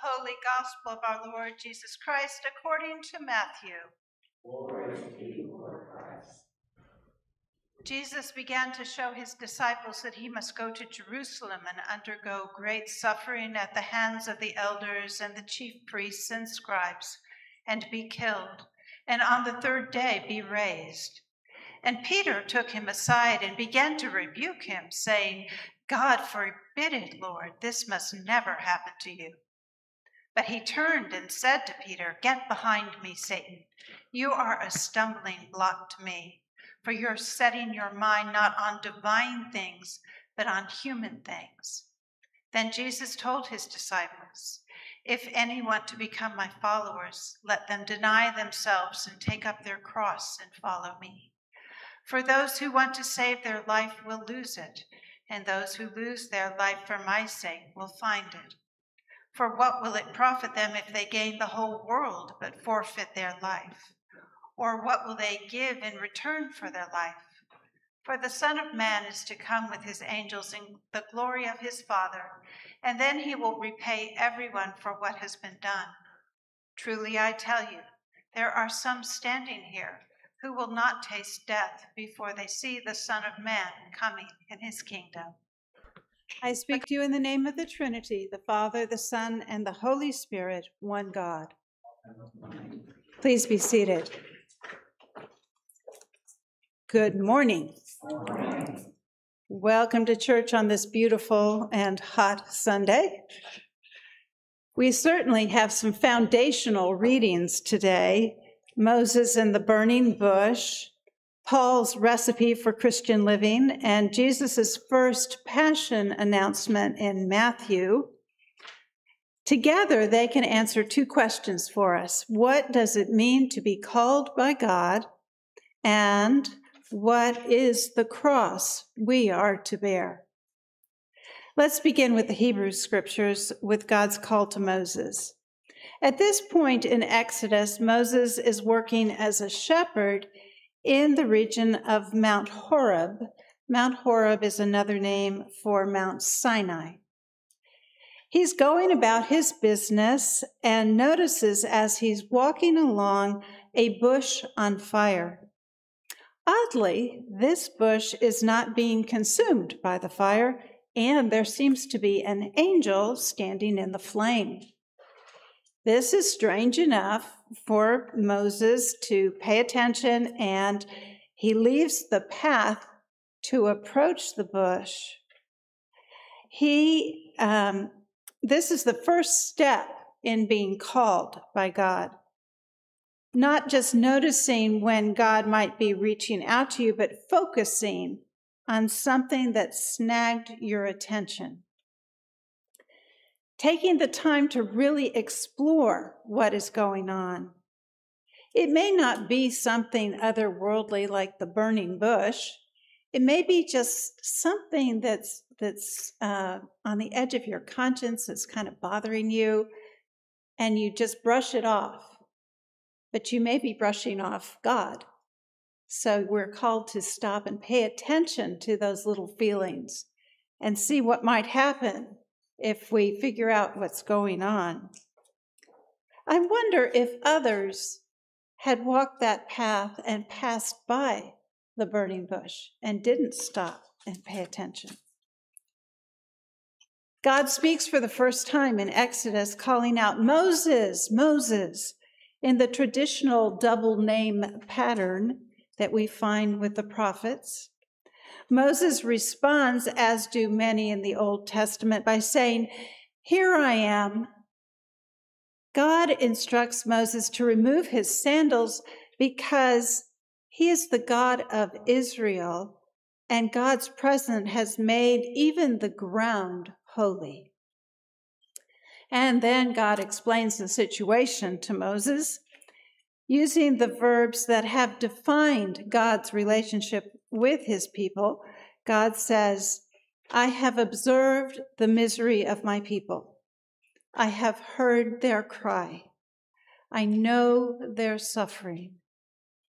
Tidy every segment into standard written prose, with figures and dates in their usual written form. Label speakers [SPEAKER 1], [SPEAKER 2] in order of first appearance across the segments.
[SPEAKER 1] Holy Gospel of our Lord Jesus Christ according to Matthew.
[SPEAKER 2] Glory to you, Lord Christ.
[SPEAKER 1] Jesus began to show his disciples that he must go to Jerusalem and undergo great suffering at the hands of the elders and the chief priests and scribes, and be killed, and on the third day be raised. And Peter took him aside and began to rebuke him, saying, God forbid it, Lord, this must never happen to you. But he turned and said to Peter, Get behind me, Satan. You are a stumbling block to me, for you're setting your mind not on divine things, but on human things. Then Jesus told his disciples, If any want to become my followers, let them deny themselves and take up their cross and follow me. For those who want to save their life will lose it, and those who lose their life for my sake will find it. For what will it profit them if they gain the whole world but forfeit their life? Or what will they give in return for their life? For the Son of Man is to come with his angels in the glory of his Father, and then he will repay everyone for what has been done. Truly I tell you, there are some standing here who will not taste death before they see the Son of Man coming in his kingdom. I speak to you in the name of the Trinity, the Father, the Son, and the Holy Spirit, one God. Please be seated. Good morning. Welcome to church on this beautiful and hot Sunday. We certainly have some foundational readings today. Moses and the burning bush, Paul's recipe for Christian living, and Jesus' first passion announcement in Matthew. Together, they can answer two questions for us. What does it mean to be called by God? And what is the cross we are to bear? Let's begin with the Hebrew scriptures with God's call to Moses. At this point in Exodus, Moses is working as a shepherd in the region of Mount Horeb. Mount Horeb is another name for Mount Sinai. He's going about his business and notices as he's walking along a bush on fire. Oddly, this bush is not being consumed by the fire, and there seems to be an angel standing in the flame. This is strange enough for Moses to pay attention, and he leaves the path to approach the bush. This is the first step in being called by God. Not just noticing when God might be reaching out to you, but focusing on something that snagged your attention. Taking the time to really explore what is going on. It may not be something otherworldly like the burning bush. It may be just something that's on the edge of your conscience that's kind of bothering you, and you just brush it off. But you may be brushing off God. So we're called to stop and pay attention to those little feelings and see what might happen if we figure out what's going on. I wonder if others had walked that path and passed by the burning bush and didn't stop and pay attention. God speaks for the first time in Exodus, calling out, Moses, Moses, in the traditional double name pattern that we find with the prophets. Moses responds, as do many in the Old Testament, by saying, Here I am. God instructs Moses to remove his sandals because he is the God of Israel, and God's presence has made even the ground holy. And then God explains the situation to Moses using the verbs that have defined God's relationship with his people. God says, I have observed the misery of my people. I have heard their cry. I know their suffering.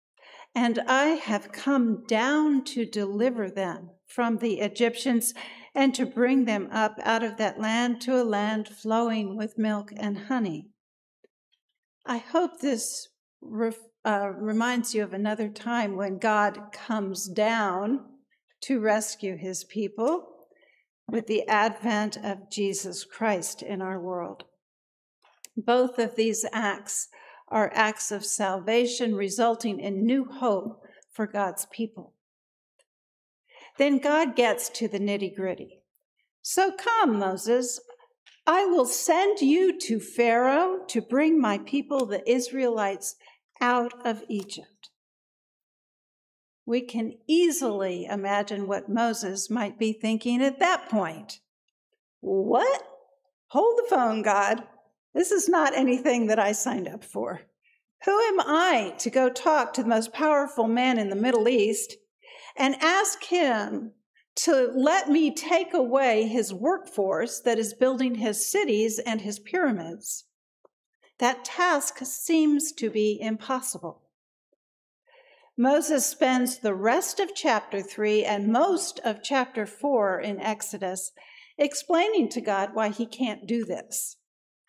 [SPEAKER 1] And I have come down to deliver them from the Egyptians and to bring them up out of that land to a land flowing with milk and honey. I hope this reminds you of another time when God comes down to rescue his people with the advent of Jesus Christ in our world. Both of these acts are acts of salvation resulting in new hope for God's people. Then God gets to the nitty-gritty. So come, Moses, I will send you to Pharaoh to bring my people, the Israelites, out of Egypt. We can easily imagine what Moses might be thinking at that point. What? Hold the phone, God. This is not anything that I signed up for. Who am I to go talk to the most powerful man in the Middle East and ask him to let me take away his workforce that is building his cities and his pyramids? That task seems to be impossible. Moses spends the rest of chapter 3 and most of chapter 4 in Exodus explaining to God why he can't do this.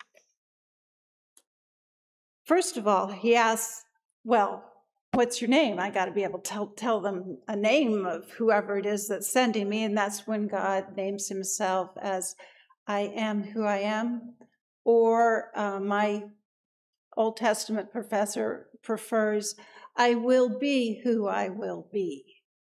[SPEAKER 1] First of all, he asks, well, what's your name? I got to be able to tell them a name of whoever it is that's sending me. And that's when God names himself as I am who I am. Or my Old Testament professor prefers, I will be who I will be.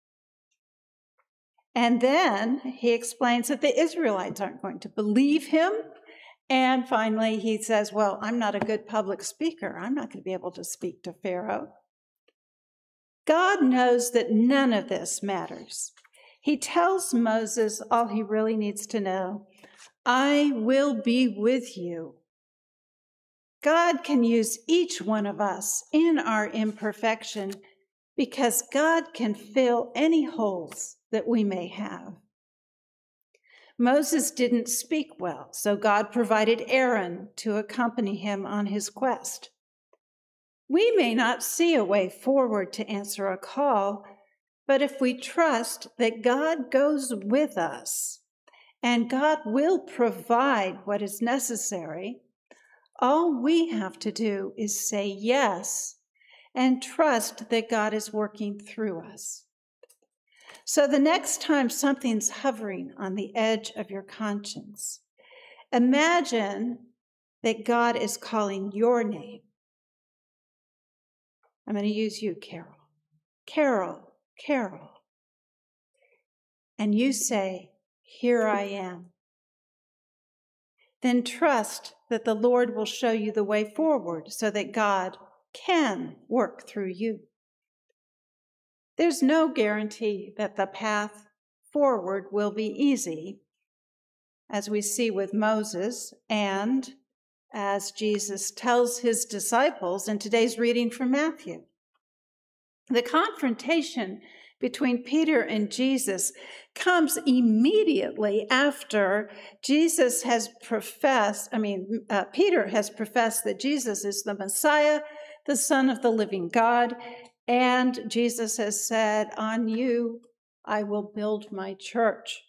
[SPEAKER 1] And then he explains that the Israelites aren't going to believe him. And finally, he says, well, I'm not a good public speaker. I'm not going to be able to speak to Pharaoh. God knows that none of this matters. He tells Moses all he really needs to know. I will be with you. God can use each one of us in our imperfection because God can fill any holes that we may have. Moses didn't speak well, so God provided Aaron to accompany him on his quest. We may not see a way forward to answer a call, but if we trust that God goes with us and God will provide what is necessary, all we have to do is say yes and trust that God is working through us. So the next time something's hovering on the edge of your conscience, imagine that God is calling your name. I'm going to use you, Carol. Carol, Carol. And you say, here I am. Then trust that the Lord will show you the way forward so that God can work through you. There's no guarantee that the path forward will be easy, as we see with Moses and as Jesus tells his disciples in today's reading from Matthew. The confrontation between Peter and Jesus comes immediately after Peter has professed that Jesus is the Messiah, the Son of the living God, and Jesus has said, on you I will build my church.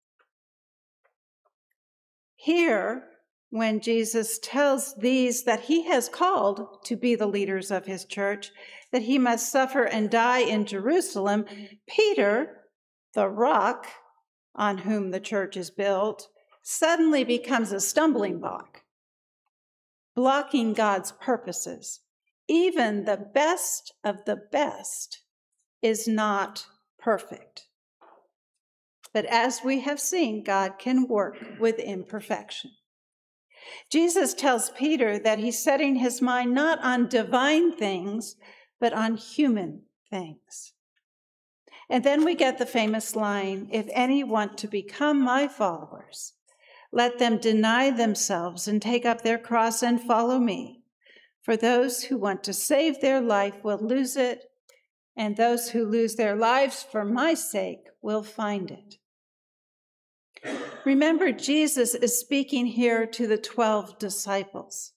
[SPEAKER 1] Here, when Jesus tells these that he has called to be the leaders of his church, that he must suffer and die in Jerusalem, Peter, the rock on whom the church is built, suddenly becomes a stumbling block, blocking God's purposes. Even the best of the best is not perfect. But as we have seen, God can work with imperfection. Jesus tells Peter that he's setting his mind not on divine things, but on human things. And then we get the famous line, if any want to become my followers, let them deny themselves and take up their cross and follow me. For those who want to save their life will lose it, and those who lose their lives for my sake will find it. Remember, Jesus is speaking here to the 12 disciples.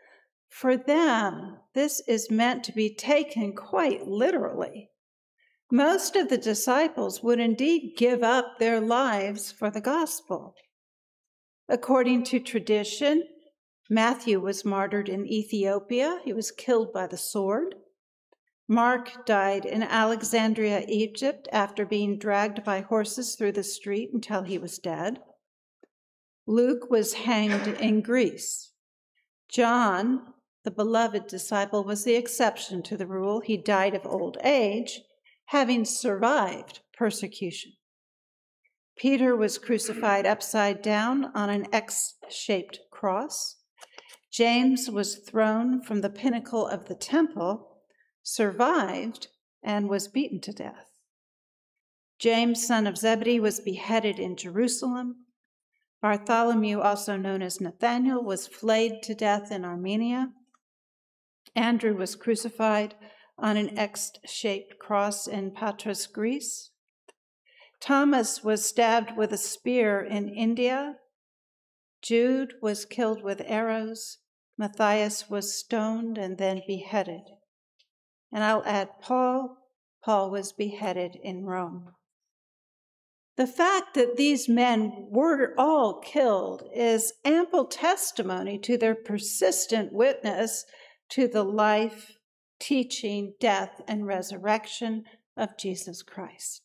[SPEAKER 1] For them, this is meant to be taken quite literally. Most of the disciples would indeed give up their lives for the gospel. According to tradition, Matthew was martyred in Ethiopia. He was killed by the sword. Mark died in Alexandria, Egypt, after being dragged by horses through the street until he was dead. Luke was hanged in Greece. John, the beloved disciple, was the exception to the rule. He died of old age, having survived persecution. Peter was crucified upside down on an X-shaped cross. James was thrown from the pinnacle of the temple, survived, and was beaten to death. James, son of Zebedee, was beheaded in Jerusalem. Bartholomew, also known as Nathanael, was flayed to death in Armenia. Andrew was crucified on an X-shaped cross in Patras, Greece. Thomas was stabbed with a spear in India. Jude was killed with arrows. Matthias was stoned and then beheaded. And I'll add Paul. Paul was beheaded in Rome. The fact that these men were all killed is ample testimony to their persistent witness to the life, teaching, death, and resurrection of Jesus Christ.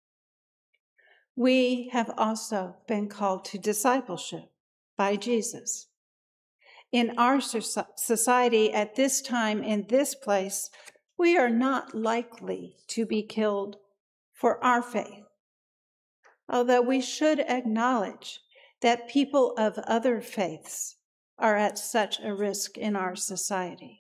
[SPEAKER 1] We have also been called to discipleship by Jesus. In our society at this time, in this place, we are not likely to be killed for our faith, although we should acknowledge that people of other faiths are at such a risk in our society.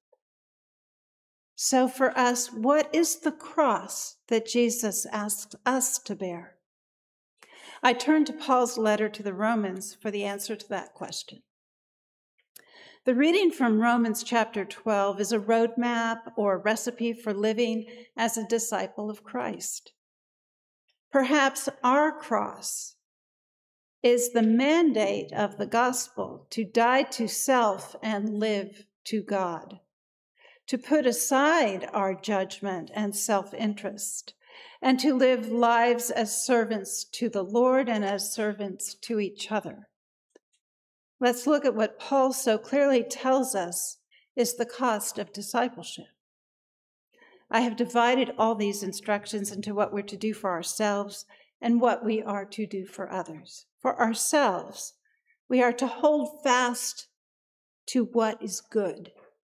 [SPEAKER 1] So for us, what is the cross that Jesus asked us to bear? I turn to Paul's letter to the Romans for the answer to that question. The reading from Romans chapter 12 is a roadmap or recipe for living as a disciple of Christ. Perhaps our cross is the mandate of the gospel to die to self and live to God, to put aside our judgment and self-interest, and to live lives as servants to the Lord and as servants to each other. Let's look at what Paul so clearly tells us is the cost of discipleship. I have divided all these instructions into what we're to do for ourselves and what we are to do for others. For ourselves, we are to hold fast to what is good,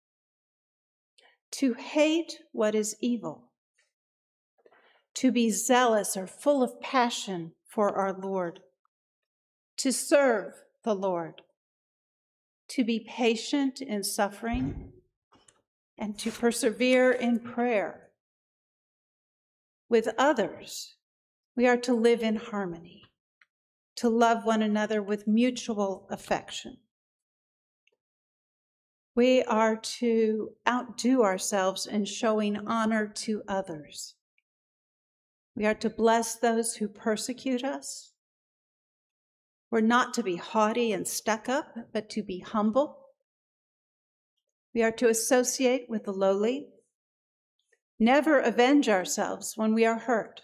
[SPEAKER 1] to hate what is evil, to be zealous or full of passion for our Lord, to serve the Lord, to be patient in suffering, and to persevere in prayer. With others, we are to live in harmony, to love one another with mutual affection. We are to outdo ourselves in showing honor to others. We are to bless those who persecute us. We're not to be haughty and stuck up, but to be humble. We are to associate with the lowly, never avenge ourselves when we are hurt,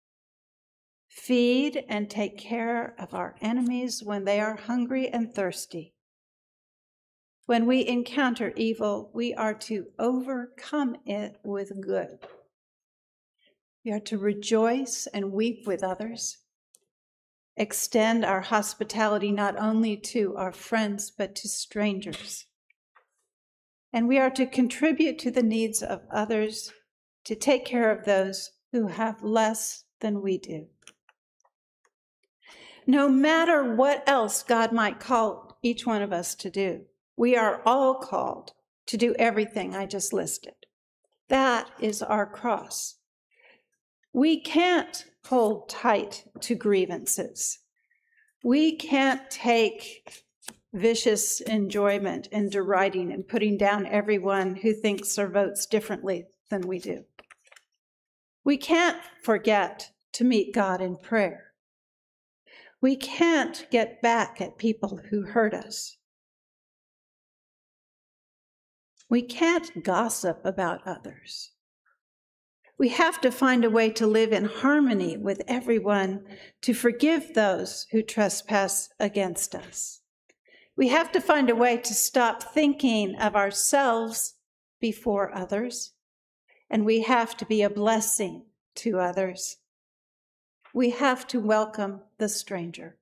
[SPEAKER 1] feed and take care of our enemies when they are hungry and thirsty. When we encounter evil, we are to overcome it with good. We are to rejoice and weep with others, extend our hospitality not only to our friends, but to strangers. And we are to contribute to the needs of others, to take care of those who have less than we do. No matter what else God might call each one of us to do, we are all called to do everything I just listed. That is our cross. We can't hold tight to grievances. We can't take vicious enjoyment in deriding and putting down everyone who thinks or votes differently than we do. We can't forget to meet God in prayer. We can't get back at people who hurt us. We can't gossip about others. We have to find a way to live in harmony with everyone, to forgive those who trespass against us. We have to find a way to stop thinking of ourselves before others, and we have to be a blessing to others. We have to welcome the stranger.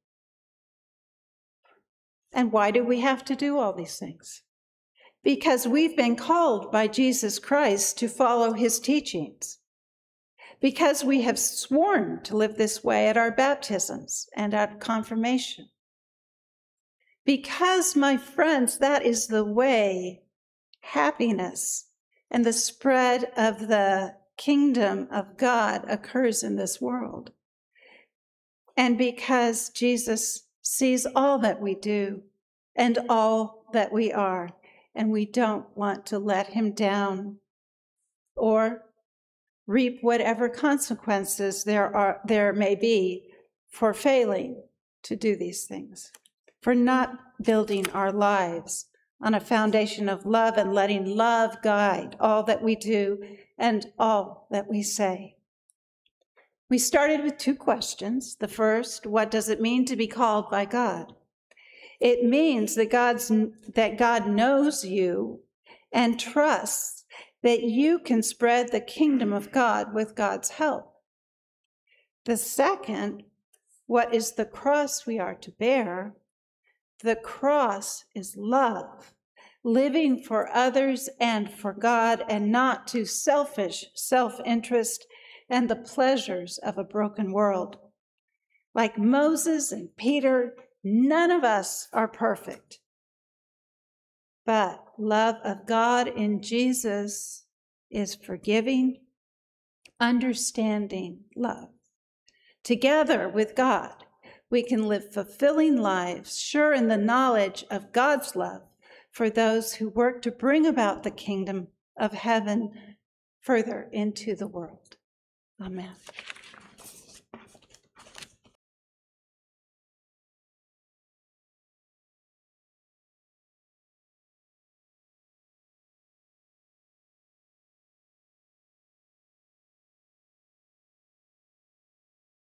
[SPEAKER 1] And why do we have to do all these things? Because we've been called by Jesus Christ to follow his teachings. Because we have sworn to live this way at our baptisms and at confirmation. Because, my friends, that is the way happiness and the spread of the kingdom of God occurs in this world. And because Jesus sees all that we do and all that we are, and we don't want to let him down or reap whatever consequences there may be for failing to do these things, for not building our lives on a foundation of love and letting love guide all that we do and all that we say. We started with 2 questions. The first, what does it mean to be called by God? It means that God knows you and trusts that you can spread the kingdom of God with God's help. The second, what is the cross we are to bear? The cross is love, living for others and for God, and not to selfish self-interest and the pleasures of a broken world. Like Moses and Peter, none of us are perfect. But love of God in Jesus is forgiving, understanding love. Together with God, we can live fulfilling lives, sure in the knowledge of God's love for those who work to bring about the kingdom of heaven further into the world. Amen.